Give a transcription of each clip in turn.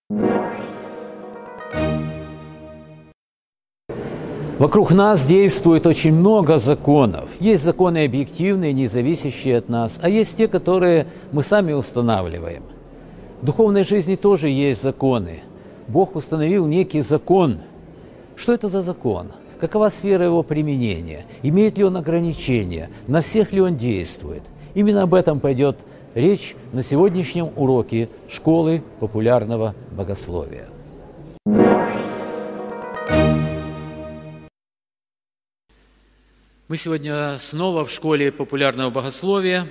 Вокруг нас действует очень много законов. Есть законы объективные, не зависящие от нас, а есть те, которые мы сами устанавливаем. В духовной жизни тоже есть законы. Бог установил некий закон. Что это за закон? Какова сфера его применения? Имеет ли он ограничения? На всех ли он действует? Именно об этом пойдет речь на сегодняшнем уроке школы популярного богословия. Мы сегодня снова в школе популярного богословия,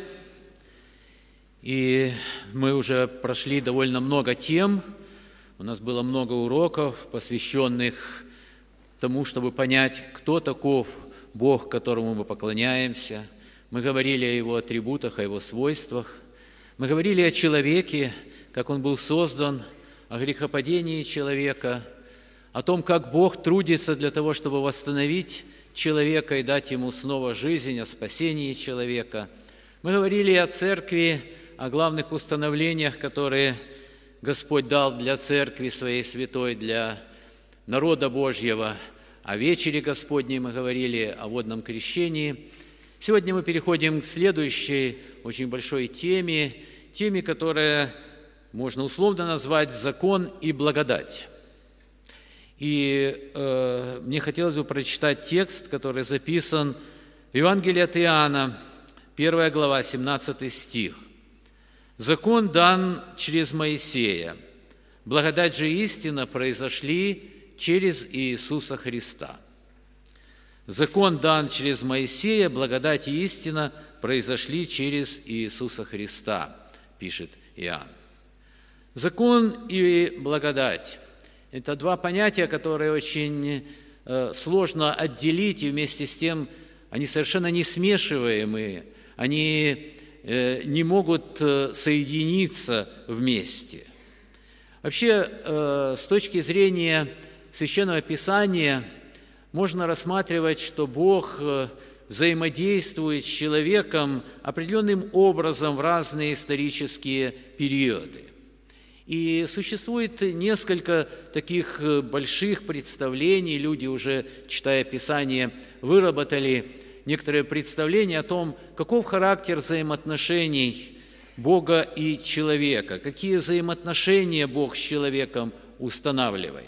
и мы уже прошли довольно много тем. У нас было много уроков, посвященных тому, чтобы понять, кто таков Бог, которому мы поклоняемся. Мы говорили о Его атрибутах, о Его свойствах. Мы говорили о человеке, как он был создан, о грехопадении человека, о том, как Бог трудится для того, чтобы восстановить человека и дать ему снова жизнь, о спасении человека. Мы говорили о церкви, о главных установлениях, которые Господь дал для церкви своей святой, для народа Божьего. О вечере Господней мы говорили, о водном крещении. Сегодня мы переходим к следующей очень большой теме, которая можно условно назвать «Закон и благодать». И мне хотелось бы прочитать текст, который записан в Евангелии от Иоанна, 1 глава, 17 стих. «Закон дан через Моисея, благодать же истина произошли через Иисуса Христа». Закон дан через Моисея, благодать и истина произошли через Иисуса Христа, пишет Иоанн. Закон и благодать – это два понятия, которые очень сложно отделить, и вместе с тем они совершенно не смешиваемые, они не могут соединиться вместе. Вообще, с точки зрения Священного Писания, можно рассматривать, что Бог взаимодействует с человеком определенным образом в разные исторические периоды. И существует несколько таких больших представлений, люди, уже читая Писание, выработали некоторые представления о том, каков характер взаимоотношений Бога и человека, какие взаимоотношения Бог с человеком устанавливает.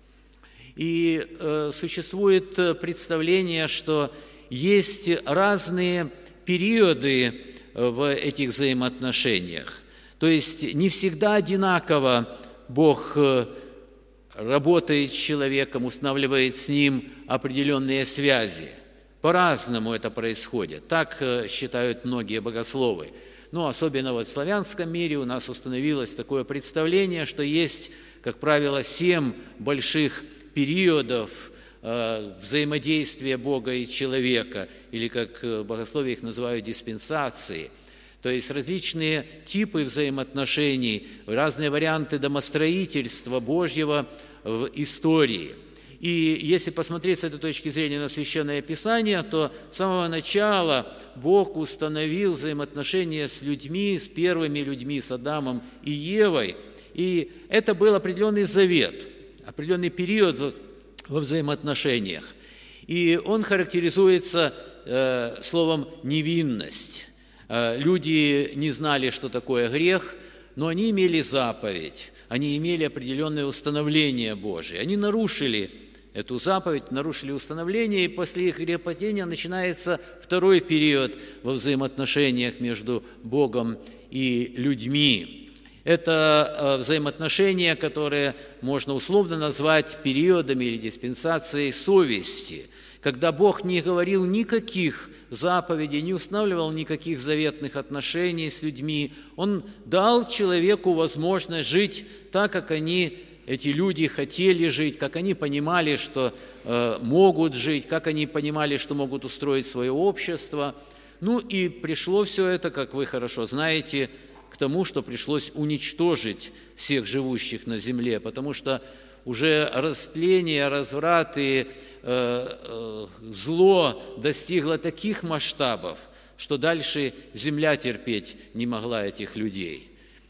И существует представление, что есть разные периоды в этих взаимоотношениях. То есть не всегда одинаково Бог работает с человеком, устанавливает с ним определенные связи. По-разному это происходит. Так считают многие богословы. Но особенно в славянском мире у нас установилось такое представление, что есть, как правило, 7 больших периодов взаимодействия Бога и человека, или, как в богословии их называют, диспенсации. То есть различные типы взаимоотношений, разные варианты домостроительства Божьего в истории. И если посмотреть с этой точки зрения на Священное Писание, то с самого начала Бог установил взаимоотношения с людьми, с первыми людьми, с Адамом и Евой. И это был определенный завет, определенный период во взаимоотношениях. И он характеризуется словом «невинность». Люди не знали, что такое грех, но они имели заповедь, они имели определенное установление Божие. Они нарушили эту заповедь, нарушили установление, и после их грехопадения начинается второй период во взаимоотношениях между Богом и людьми. Это взаимоотношения, которые можно условно назвать периодами или диспенсацией совести, когда Бог не говорил никаких заповедей, не устанавливал никаких заветных отношений с людьми. Он дал человеку возможность жить так, как эти люди хотели жить, как они понимали, что могут жить, как они понимали, что могут устроить свое общество. Ну и пришло все это, как вы хорошо знаете, к тому, что пришлось уничтожить всех живущих на земле, потому что уже растление, разврат и зло достигло таких масштабов, что дальше земля терпеть не могла этих людей.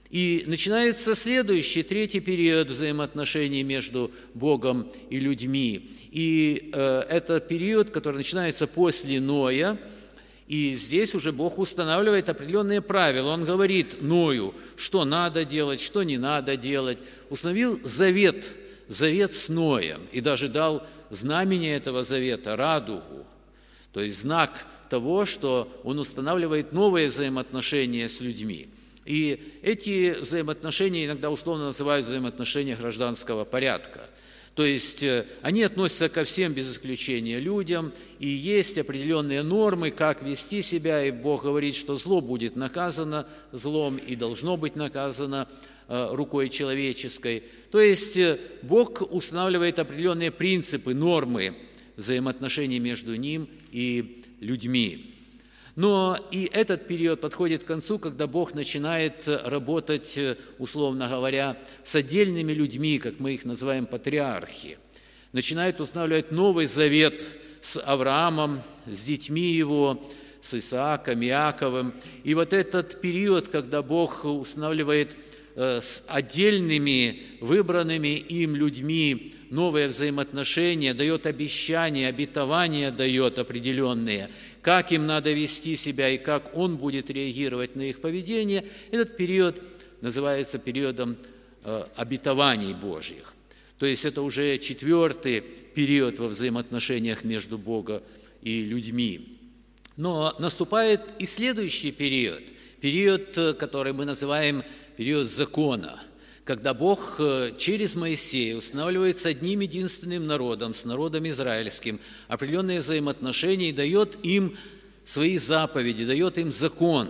И начинается следующий, третий период взаимоотношений между Богом и людьми. И это период, который начинается после Ноя, и здесь уже Бог устанавливает определенные правила. Он говорит Ною, что надо делать, что не надо делать. Установил завет с Ноем, и даже дал знамение этого завета, радугу, то есть знак того, что он устанавливает новые взаимоотношения с людьми. И эти взаимоотношения иногда условно называют взаимоотношения гражданского порядка. То есть они относятся ко всем без исключения людям, и есть определенные нормы, как вести себя, и Бог говорит, что зло будет наказано злом и должно быть наказано рукой человеческой. То есть Бог устанавливает определенные принципы, нормы взаимоотношений между Ним и людьми. Но и этот период подходит к концу, когда Бог начинает работать, условно говоря, с отдельными людьми, как мы их называем, патриархи. Начинает устанавливать новый завет с Авраамом, с детьми его, с Исааком, Иаковом. И вот этот период, когда Бог устанавливает с отдельными выбранными им людьми новые взаимоотношения, дает обещания, обетования дает определенные, как им надо вести себя и как Он будет реагировать на их поведение, этот период называется периодом обетований Божьих. То есть это уже четвертый период во взаимоотношениях между Богом и людьми. Но наступает и следующий период, который мы называем период закона, когда Бог через Моисея устанавливает с одним единственным народом, с народом израильским, определенные взаимоотношения и дает им свои заповеди, дает им закон,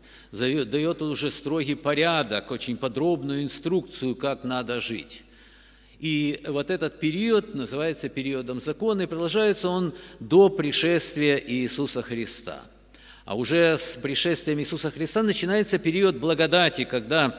дает уже строгий порядок, очень подробную инструкцию, как надо жить. И вот этот период называется периодом закона, и продолжается он до пришествия Иисуса Христа. А уже с пришествием Иисуса Христа начинается период благодати, когда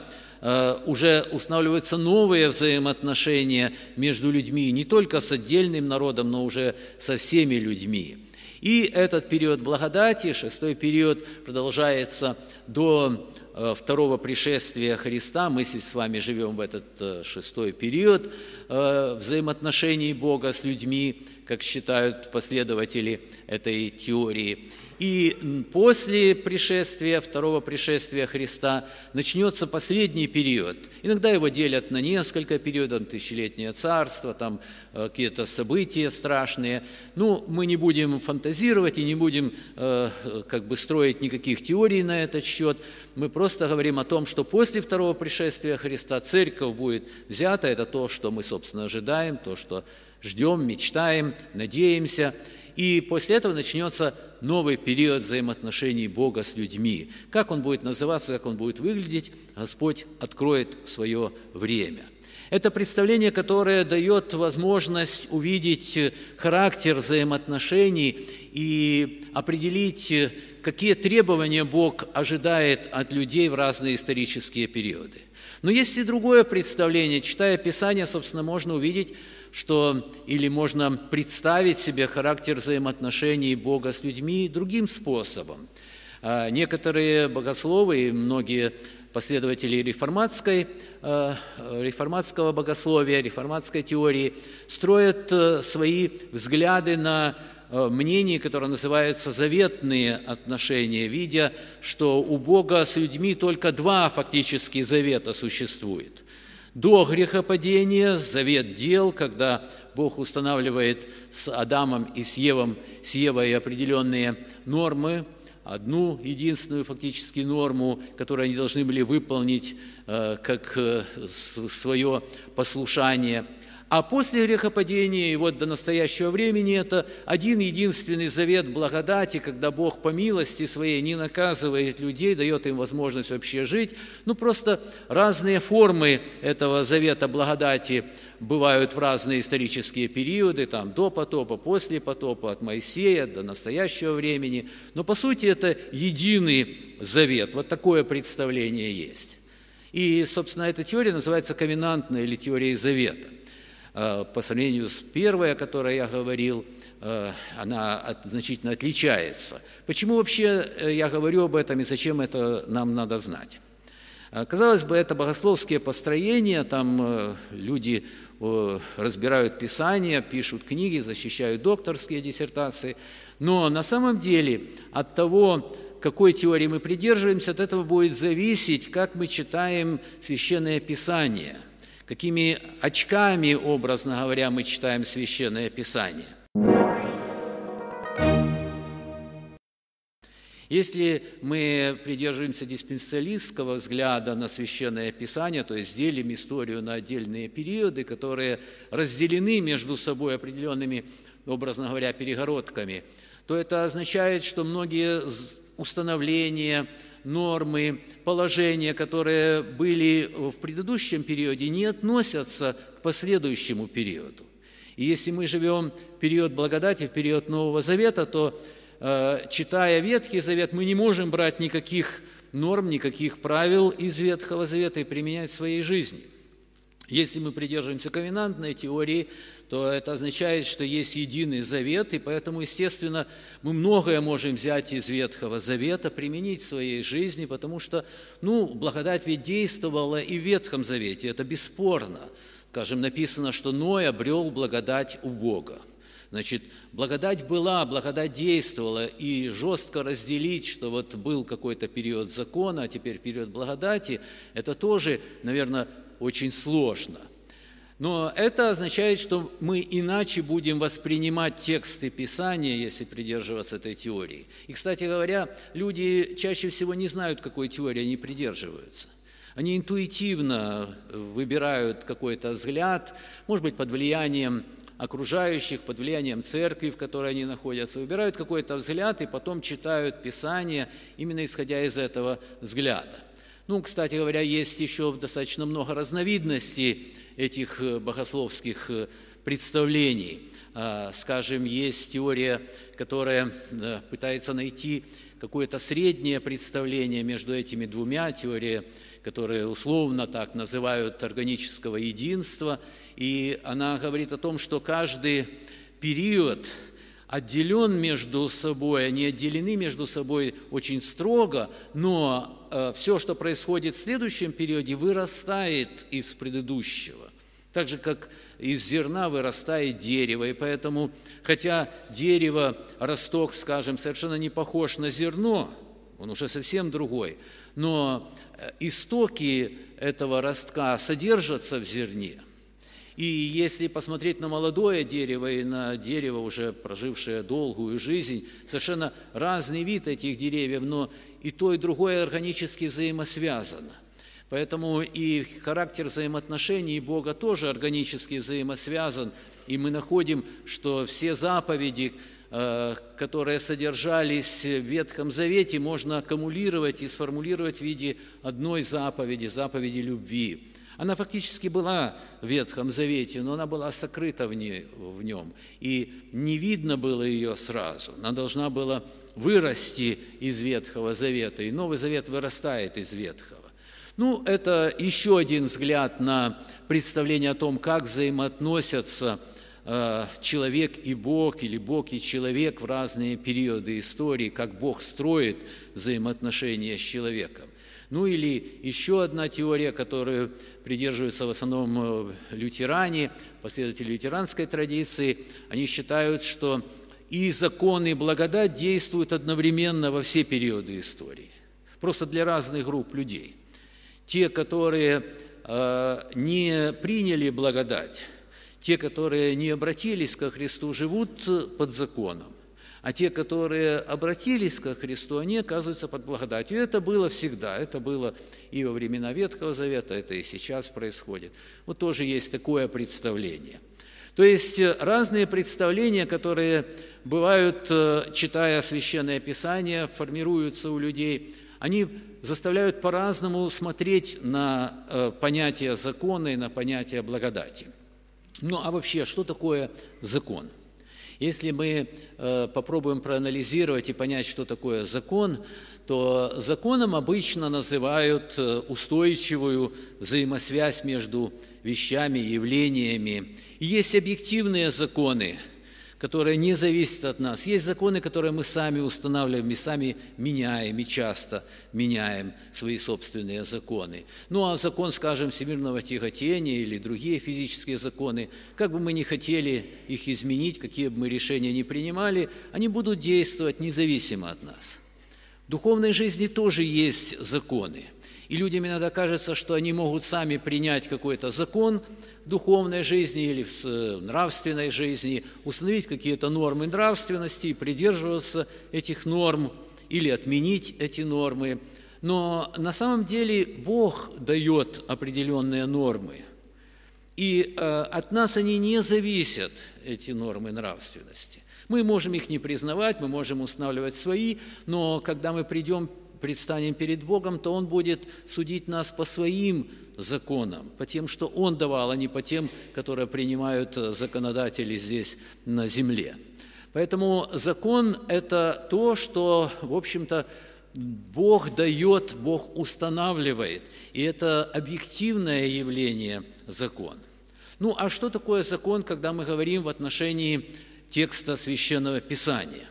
уже устанавливаются новые взаимоотношения между людьми, не только с отдельным народом, но уже со всеми людьми. И этот период благодати, шестой период, продолжается до второго пришествия Христа. Мы с вами живем в этот шестой период взаимоотношений Бога с людьми, как считают последователи этой теории. И после второго пришествия Христа начнется последний период. Иногда его делят на несколько периодов, тысячелетнее царство, там какие-то события страшные. Мы не будем фантазировать и не будем строить никаких теорий на этот счет. Мы просто говорим о том, что после второго пришествия Христа церковь будет взята. Это то, что мы, собственно, ожидаем, то, что ждем, мечтаем, надеемся. И после этого начнется новый период взаимоотношений Бога с людьми. Как он будет называться, как он будет выглядеть, Господь откроет в свое время. Это представление, которое дает возможность увидеть характер взаимоотношений и определить, какие требования Бог ожидает от людей в разные исторические периоды. Но есть и другое представление. Читая Писание, собственно, можно увидеть, или можно представить себе характер взаимоотношений Бога с людьми другим способом. Некоторые богословы и многие последователи реформатского богословия, реформатской теории строят свои взгляды на мнение, которое называется «заветные отношения», видя, что у Бога с людьми только два фактически завета существует. До грехопадения завет дел, когда Бог устанавливает с Адамом и с Евой определенные нормы, одну единственную фактически норму, которую они должны были выполнить как свое послушание. А после грехопадения и вот до настоящего времени это один единственный завет благодати, когда Бог по милости своей не наказывает людей, дает им возможность вообще жить. Просто разные формы этого завета благодати бывают в разные исторические периоды, до потопа, после потопа, от Моисея до настоящего времени. Но по сути это единый завет. Вот такое представление есть. И, собственно, эта теория называется ковенантной или теорией завета. По сравнению с первой, о которой я говорил, она значительно отличается. Почему вообще я говорю об этом и зачем это нам надо знать? Казалось бы, это богословские построения, там люди разбирают Писания, пишут книги, защищают докторские диссертации, но на самом деле от того, какой теории мы придерживаемся, от этого будет зависеть, как мы читаем Священное Писание, какими очками, образно говоря, мы читаем Священное Писание. Если мы придерживаемся диспенсалистского взгляда на Священное Писание, то есть делим историю на отдельные периоды, которые разделены между собой определенными, образно говоря, перегородками, то это означает, что многие установления, нормы, положения, которые были в предыдущем периоде, не относятся к последующему периоду. И если мы живем в период благодати, в период Нового Завета, то читая Ветхий Завет, мы не можем брать никаких норм, никаких правил из Ветхого Завета и применять в своей жизни. Если мы придерживаемся ковенантной теории, то это означает, что есть единый завет, и поэтому, естественно, мы многое можем взять из Ветхого Завета, применить в своей жизни, потому что, благодать ведь действовала и в Ветхом Завете, это бесспорно. Скажем, написано, что Ной обрел благодать у Бога. Значит, благодать была, благодать действовала, и жестко разделить, что вот был какой-то период закона, а теперь период благодати, это тоже, наверное, очень сложно. Но это означает, что мы иначе будем воспринимать тексты Писания, если придерживаться этой теории. И, кстати говоря, люди чаще всего не знают, какой теории они придерживаются. Они интуитивно выбирают какой-то взгляд, может быть, под влиянием окружающих, под влиянием церкви, в которой они находятся, выбирают какой-то взгляд и потом читают Писание, именно исходя из этого взгляда. Кстати говоря, есть еще достаточно много разновидностей этих богословских представлений. Скажем, есть теория, которая пытается найти какое-то среднее представление между этими двумя, теория, которые условно так называют органического единства, и она говорит о том, что каждый период отделен между собой, они отделены между собой очень строго, но все, что происходит в следующем периоде, вырастает из предыдущего. Так же, как из зерна вырастает дерево, и поэтому, хотя дерево, росток, скажем, совершенно не похож на зерно, он уже совсем другой, но истоки этого ростка содержатся в зерне. И если посмотреть на молодое дерево и на дерево, уже прожившее долгую жизнь, совершенно разный вид этих деревьев, но и то, и другое органически взаимосвязано. Поэтому и характер взаимоотношений Бога тоже органически взаимосвязан, и мы находим, что все заповеди, которые содержались в Ветхом Завете, можно аккумулировать и сформулировать в виде одной заповеди, заповеди любви. Она фактически была в Ветхом Завете, но она была сокрыта в нем, и не видно было ее сразу. Она должна была вырасти из Ветхого Завета, и Новый Завет вырастает из Ветхого. Это еще один взгляд на представление о том, как взаимоотносятся человек и Бог, или Бог и человек в разные периоды истории, как Бог строит взаимоотношения с человеком. Или еще одна теория, которую придерживаются в основном лютеране, последователи лютеранской традиции, они считают, что и закон, и благодать действуют одновременно во все периоды истории, просто для разных групп людей. Те, которые не приняли благодать, те, которые не обратились ко Христу, живут под законом. А те, которые обратились ко Христу, они оказываются под благодатью. И это было всегда. Это было и во времена Ветхого Завета, это и сейчас происходит. Тоже есть такое представление. То есть разные представления, которые бывают, читая Священное Писание, формируются у людей, они заставляют по-разному смотреть на понятие закона и на понятие благодати. А вообще, что такое закон? Если мы попробуем проанализировать и понять, что такое закон, то законом обычно называют устойчивую взаимосвязь между вещами, явлениями. И есть объективные законы, которое не зависит от нас. Есть законы, которые мы сами устанавливаем, и сами меняем, и часто меняем свои собственные законы. Ну, а закон, скажем, всемирного тяготения или другие физические законы, как бы мы ни хотели их изменить, какие бы мы решения ни принимали, они будут действовать независимо от нас. В духовной жизни тоже есть законы. И людям иногда кажется, что они могут сами принять какой-то закон в духовной жизни или в нравственной жизни, установить какие-то нормы нравственности и придерживаться этих норм или отменить эти нормы. Но на самом деле Бог дает определенные нормы. И от нас они не зависят, эти нормы нравственности. Мы можем их не признавать, мы можем устанавливать свои, но когда мы предстанем перед Богом, то Он будет судить нас по своим законам, по тем, что Он давал, а не по тем, которые принимают законодатели здесь на земле. Поэтому закон – это то, что, в общем-то, Бог дает, Бог устанавливает, и это объективное явление – закон. Ну, а что такое закон, когда мы говорим в отношении текста Священного Писания?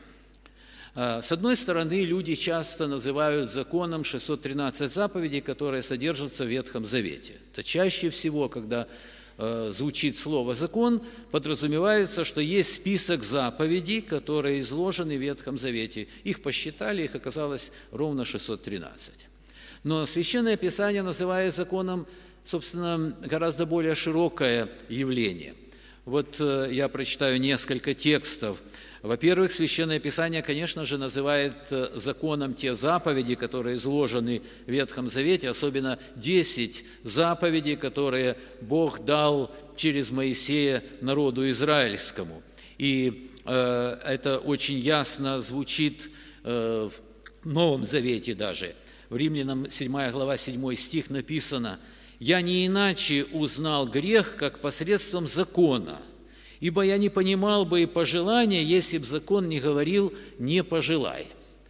С одной стороны, люди часто называют законом 613 заповедей, которые содержатся в Ветхом Завете. Это чаще всего, когда звучит слово «закон», подразумевается, что есть список заповедей, которые изложены в Ветхом Завете. Их посчитали, их оказалось ровно 613. Но Священное Писание называет законом, собственно, гораздо более широкое явление. Вот я прочитаю несколько текстов. Во-первых, Священное Писание, конечно же, называет законом те заповеди, которые изложены в Ветхом Завете, особенно 10 заповедей, которые Бог дал через Моисея народу израильскому. И это очень ясно звучит в Новом Завете даже. В Римлянам 7 глава 7 стих написано: «Я не иначе узнал грех, как посредством закона, ибо я не понимал бы и пожелания, если б закон не говорил «не пожелай».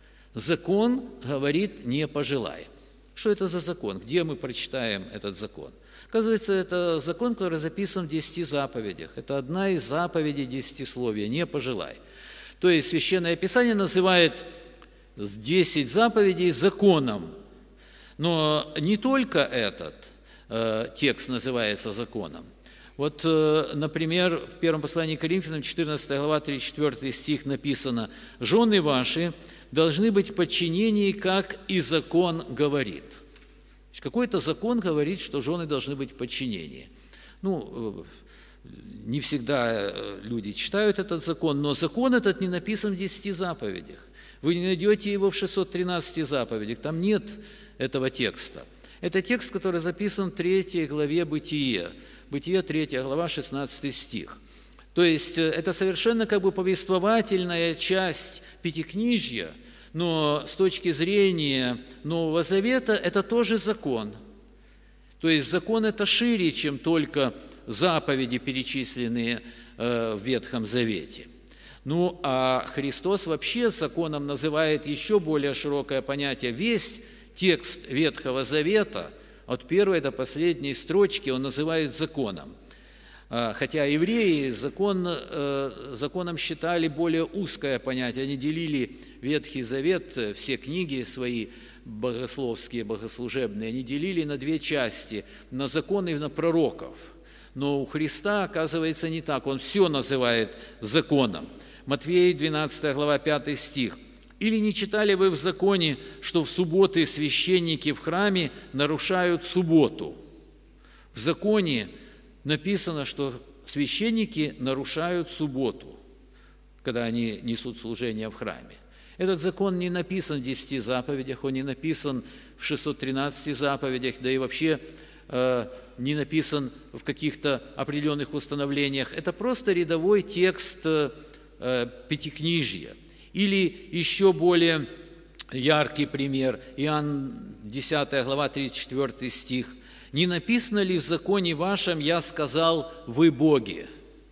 Закон говорит «не пожелай». Что это за закон? Где мы прочитаем этот закон? Оказывается, это закон, который записан в 10 заповедях. Это одна из заповедей десятисловия «не пожелай». То есть Священное Писание называет 10 заповедей законом. Но не только этот текст называется законом. Вот, например, в первом послании к Коринфянам, 14 глава, 34 стих написано: «Жены ваши должны быть в подчинении, как и закон говорит». Какой-то закон говорит, что жены должны быть в подчинении. Ну, не всегда люди читают этот закон, но закон этот не написан в 10 заповедях. Вы не найдете его в 613 заповедях, там нет этого текста. Это текст, который записан в 3 главе Бытия. Бытие, 3 глава, 16 стих. То есть это совершенно как бы повествовательная часть Пятикнижья, но с точки зрения Нового Завета это тоже закон. То есть закон это шире, чем только заповеди, перечисленные в Ветхом Завете. Ну, а Христос вообще законом называет еще более широкое понятие. Весь текст Ветхого Завета, от первой до последней строчки, он называет законом. Хотя евреи законом считали более узкое понятие. Они делили Ветхий Завет, все книги свои богословские, богослужебные, они делили на 2 части, на закон и на пророков. Но у Христа, оказывается, не так. Он все называет законом. Матфея, 12 глава, 5 стих. «Или не читали вы в законе, что в субботы священники в храме нарушают субботу?» В законе написано, что священники нарушают субботу, когда они несут служение в храме. Этот закон не написан в 10 заповедях, он не написан в 613 заповедях, да и вообще не написан в каких-то определенных установлениях. Это просто рядовой текст Пятикнижья. Или еще более яркий пример, Иоанн 10 глава, 34 стих. «Не написано ли в законе вашем, я сказал, вы боги?»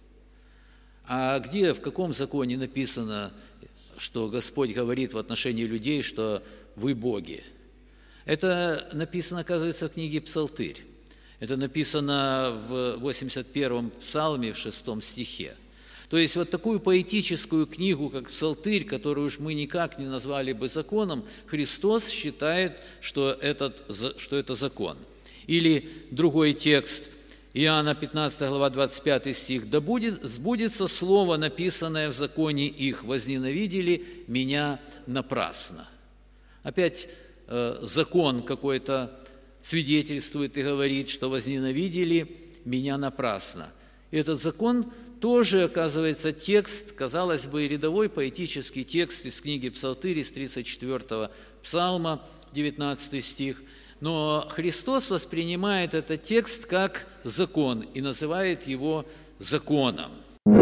А где, в каком законе написано, что Господь говорит в отношении людей, что вы боги? Это написано, оказывается, в книге «Псалтырь». Это написано в 81-м псалме, в 6 стихе. То есть вот такую поэтическую книгу, как Псалтырь, которую уж мы никак не назвали бы законом, Христос считает, что это закон. Или другой текст, Иоанна 15 глава 25 стих. «Да сбудется слово, написанное в законе их, возненавидели меня напрасно». Опять закон какой-то свидетельствует и говорит, что возненавидели меня напрасно. И этот закон тоже, оказывается, текст, казалось бы, рядовой поэтический текст из книги Псалтырь, из 34-го псалма, 19 стих. Но Христос воспринимает этот текст как закон и называет его законом.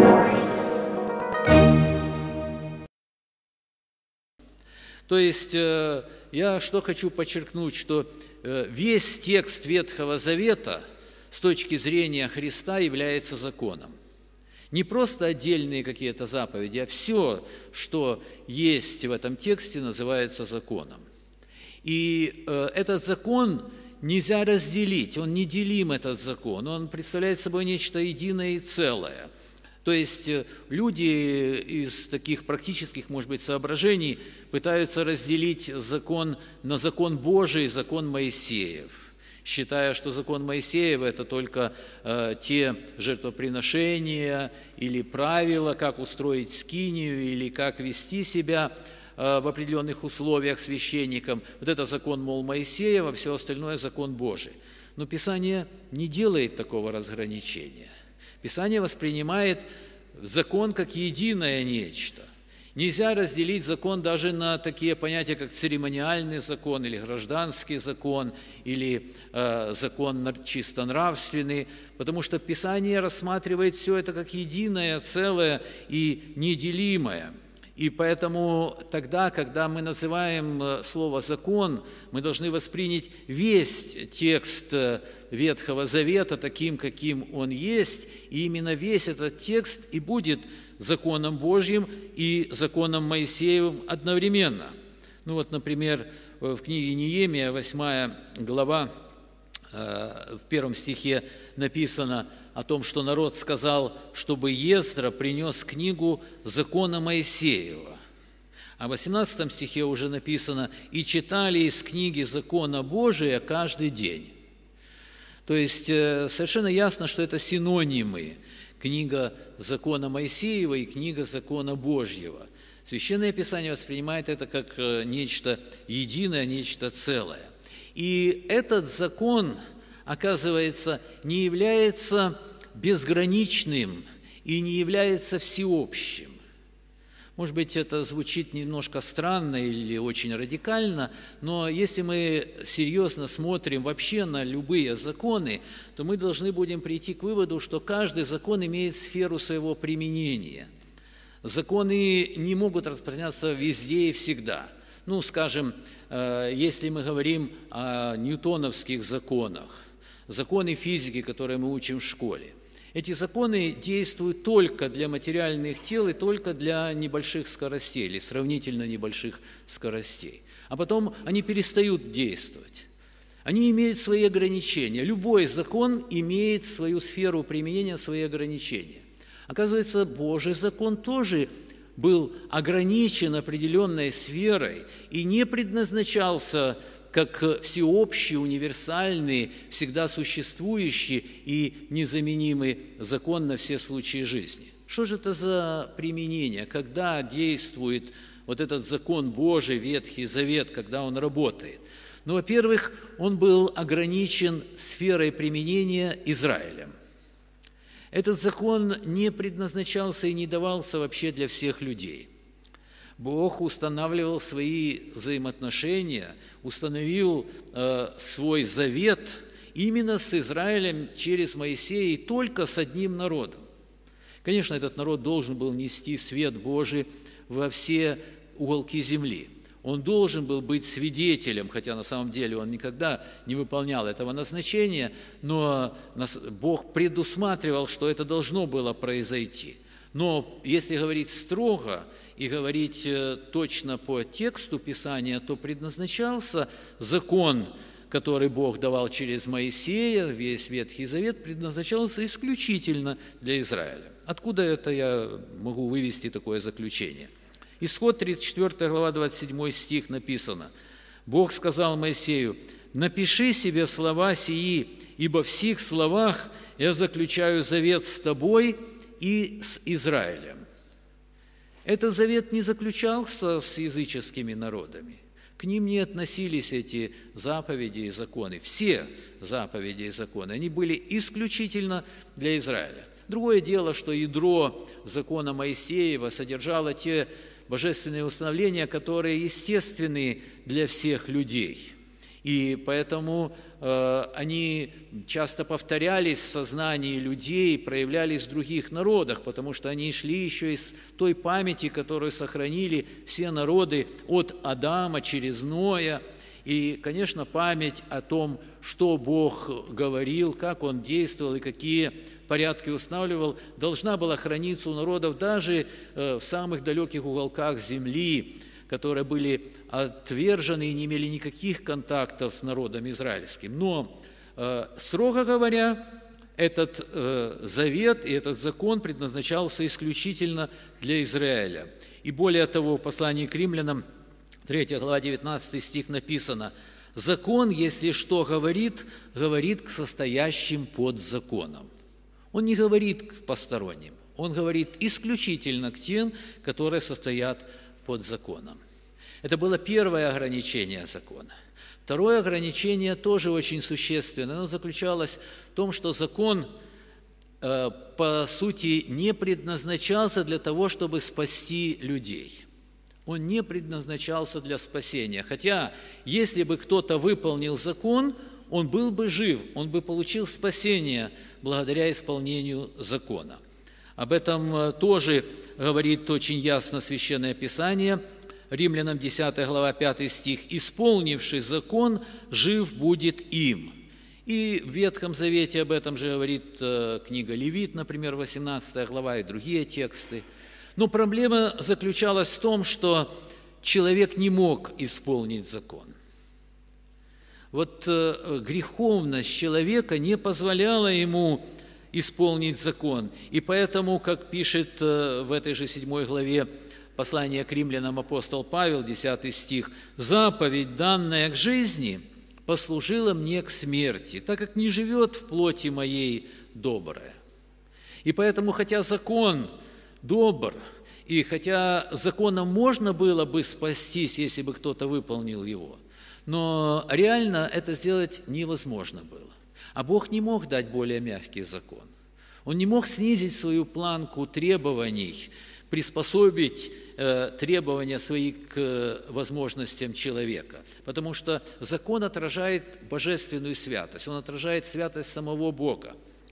То есть я что хочу подчеркнуть, что весь текст Ветхого Завета с точки зрения Христа является законом. Не просто отдельные какие-то заповеди, а все, что есть в этом тексте, называется законом. И этот закон нельзя разделить, он неделим, этот закон, он представляет собой нечто единое и целое. То есть люди из таких практических, может быть, соображений пытаются разделить закон на закон Божий и закон Моисеев, считая, что закон Моисеева – это только те жертвоприношения или правила, как устроить скинию или как вести себя в определенных условиях священником. Вот это закон, мол, Моисеева, все остальное – закон Божий. Но Писание не делает такого разграничения. Писание воспринимает закон как единое нечто. Нельзя разделить закон даже на такие понятия, как церемониальный закон, или гражданский закон, или закон чисто нравственный, потому что Писание рассматривает все это как единое, целое и неделимое. И поэтому тогда, когда мы называем слово «закон», мы должны воспринять весь текст Ветхого Завета таким, каким он есть, и именно весь этот текст и будет законом Божьим и законом Моисеевым одновременно. Ну вот, например, в книге Неемия, 8 глава, в 1 стихе написано о том, что народ сказал, чтобы Ездра принес книгу закона Моисеева. А в 18 стихе уже написано «и читали из книги закона Божия каждый день». То есть совершенно ясно, что это синонимы – книга закона Моисеева и книга закона Божьего. Священное Писание воспринимает это как нечто единое, нечто целое. И этот закон, оказывается, не является безграничным и не является всеобщим. Может быть, это звучит немножко странно или очень радикально, но если мы серьезно смотрим вообще на любые законы, то мы должны будем прийти к выводу, что каждый закон имеет сферу своего применения. Законы не могут распространяться везде и всегда. Ну, скажем, если мы говорим о ньютоновских законах, законы физики, которые мы учим в школе, эти законы действуют только для материальных тел и только для небольших скоростей или сравнительно небольших скоростей. А потом они перестают действовать. Они имеют свои ограничения. Любой закон имеет свою сферу применения, свои ограничения. Оказывается, Божий закон тоже был ограничен определенной сферой и не предназначался как всеобщий, универсальный, всегда существующий и незаменимый закон на все случаи жизни. Что же это за применение? Когда действует вот этот закон Божий, Ветхий Завет, когда он работает? Ну, во-первых, он был ограничен сферой применения Израилем. Этот закон не предназначался и не давался вообще для всех людей. Бог устанавливал свои взаимоотношения, установил свой завет именно с Израилем через Моисея и только с одним народом. Конечно, этот народ должен был нести свет Божий во все уголки земли. Он должен был быть свидетелем, хотя на самом деле он никогда не выполнял этого назначения, но Бог предусматривал, что это должно было произойти. Но если говорить строго и говорить точно по тексту Писания, то предназначался закон который Бог давал через Моисея, весь Ветхий Завет, предназначался исключительно для Израиля. Откуда это я могу вывести такое заключение? Исход 34 глава, 27 стих написано. Бог сказал Моисею: «Напиши себе слова сии, ибо в сих словах я заключаю завет с тобой и с Израилем». Этот завет не заключался с языческими народами. К ним не относились эти заповеди и законы. Все заповеди и законы, они были исключительно для Израиля. Другое дело, что ядро закона Моисеева содержало те божественные установления, которые естественны для всех людей. И поэтому они часто повторялись в сознании людей, проявлялись в других народах, потому что они шли еще из той памяти, которую сохранили все народы от Адама через Ноя. И, конечно, память о том, что Бог говорил, как Он действовал и какие порядки устанавливал, должна была храниться у народов даже в самых далеких уголках земли, которые были отвержены и не имели никаких контактов с народом израильским. Но, строго говоря, этот завет и этот закон предназначался исключительно для Израиля. И более того, в послании к римлянам, 3 глава, 19 стих написано: «Закон, если что говорит, говорит к состоящим под законом». Он не говорит к посторонним, он говорит исключительно к тем, которые состоят под законом. Это было первое ограничение закона. Второе ограничение тоже очень существенное. Оно заключалось в том, что закон, по сути, не предназначался для того, чтобы спасти людей. Он не предназначался для спасения. Хотя, если бы кто-то выполнил закон, он был бы жив, он бы получил спасение благодаря исполнению закона. Об этом тоже говорит очень ясно Священное Писание. Римлянам 10 глава 5 стих: «Исполнивший закон, жив будет им». И в Ветхом Завете об этом же говорит книга Левит, например, 18 глава и другие тексты. Но проблема заключалась в том, что человек не мог исполнить закон. Вот греховность человека не позволяла ему исполнить закон. И поэтому, как пишет в этой же 7 главе послания к римлянам апостол Павел, 10 стих: «Заповедь, данная к жизни, послужила мне к смерти, так как не живет в плоти моей доброе». И поэтому, хотя закон добр, и хотя законом можно было бы спастись, если бы кто-то выполнил его, но реально это сделать невозможно было. А Бог не мог дать более мягкий закон. Он не мог снизить свою планку требований, приспособить требования свои к возможностям человека. Потому что закон отражает божественную святость, он отражает святость самого Бога.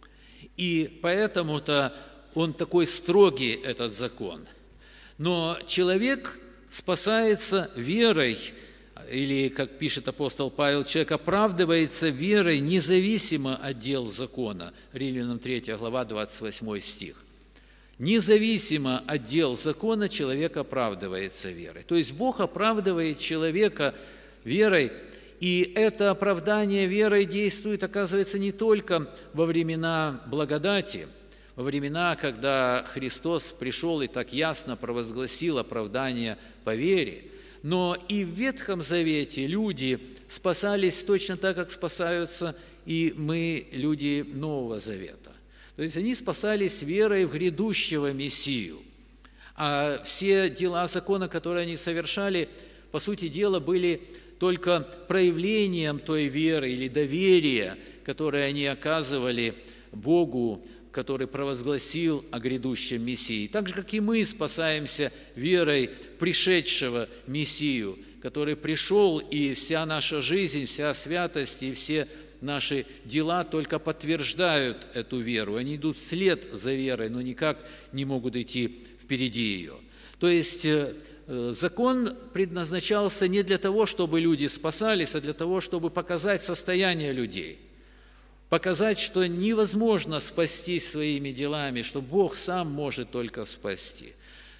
И поэтому-то он такой строгий, этот закон. Но человек спасается верой, или, как пишет апостол Павел, человек оправдывается верой независимо от дел закона. Римлянам 3 глава, 28 стих. Независимо от дел закона человек оправдывается верой. То есть Бог оправдывает человека верой, и это оправдание верой действует, оказывается, не только во времена благодати, во времена, когда Христос пришел и так ясно провозгласил оправдание по вере, но и в Ветхом Завете люди спасались точно так, как спасаются и мы, люди Нового Завета. То есть они спасались верой в грядущего Мессию. А все дела закона, которые они совершали, по сути дела, были только проявлением той веры или доверия, которое они оказывали Богу, который провозгласил о грядущем Мессии. Так же, как и мы спасаемся верой пришедшего Мессию, который пришел, и вся наша жизнь, вся святость и все наши дела только подтверждают эту веру. Они идут вслед за верой, но никак не могут идти впереди ее. То есть закон предназначался не для того, чтобы люди спасались, а для того, чтобы показать состояние людей. Показать, что невозможно спастись своими делами, что Бог сам может только спасти.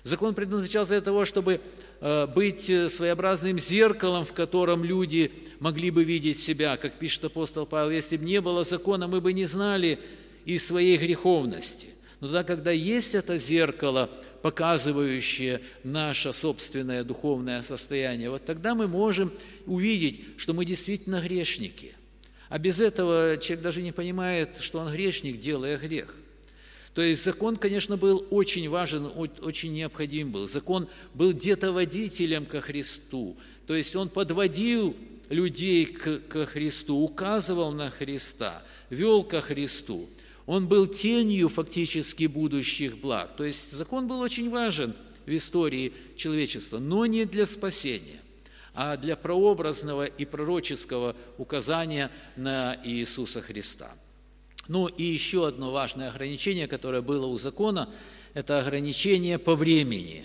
Закон предназначался для того, чтобы быть своеобразным зеркалом, в котором люди могли бы видеть себя. Как пишет апостол Павел, если бы не было закона, мы бы не знали и своей греховности. Но тогда, когда есть это зеркало, показывающее наше собственное духовное состояние, вот тогда мы можем увидеть, что мы действительно грешники. А без этого человек даже не понимает, что он грешник, делая грех. То есть закон, конечно, был очень важен, очень необходим был. Закон был где-то водителем ко Христу. То есть он подводил людей ко Христу, указывал на Христа, вел ко Христу. Он был тенью фактически будущих благ. То есть закон был очень важен в истории человечества, но не для спасения, а для прообразного и пророческого указания на Иисуса Христа. Ну и еще одно важное ограничение, которое было у закона, это ограничение по времени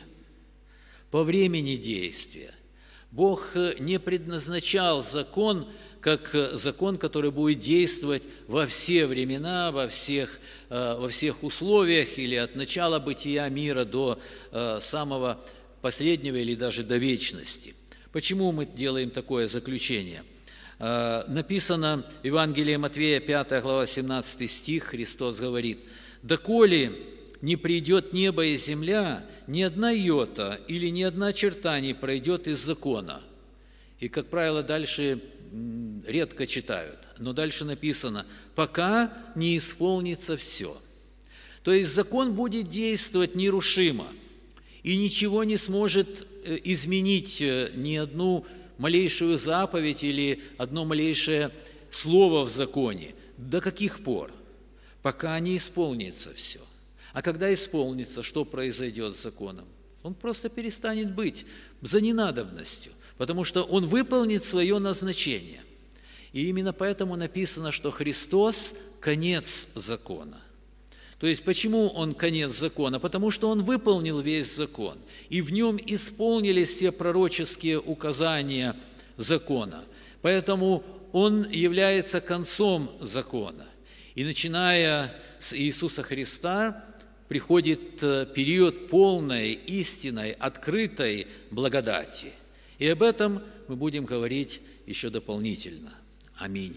действия. Бог не предназначал закон как закон, который будет действовать во все времена, во всех условиях или от начала бытия мира до самого последнего или даже до вечности. Почему мы делаем такое заключение? Написано в Евангелии Матвея, 5 глава, 17 стих, Христос говорит: «Доколе не придет небо и земля, ни одна йота или ни одна черта не пройдет из закона». И, как правило, дальше редко читают, но дальше написано: «пока не исполнится все». То есть закон будет действовать нерушимо, и ничего не сможет изменить ни одну малейшую заповедь или одно малейшее слово в законе. До каких пор? Пока не исполнится все. А когда исполнится, что произойдет с законом? Он просто перестанет быть за ненадобностью, потому что он выполнит свое назначение. И именно поэтому написано, что Христос – конец закона. То есть, почему он конец закона? Потому что он выполнил весь закон, и в нем исполнились все пророческие указания закона. Поэтому он является концом закона. И начиная с Иисуса Христа приходит период полной, истинной, открытой благодати. И об этом мы будем говорить еще дополнительно. Аминь.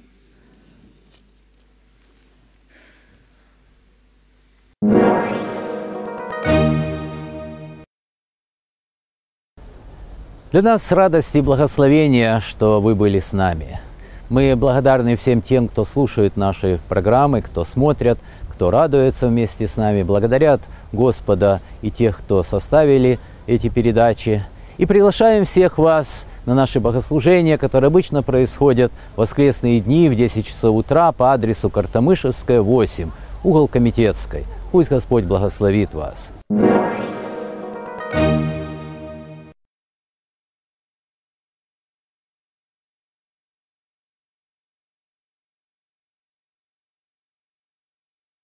Для нас радость и благословение, что вы были с нами. Мы благодарны всем тем, кто слушает наши программы, кто смотрят, кто радуется вместе с нами, благодарят Господа и тех, кто составили эти передачи. И приглашаем всех вас на наши богослужения, которые обычно происходят в воскресные дни в 10 часов утра по адресу Картамышевская, 8, угол Комитетской. Пусть Господь благословит вас.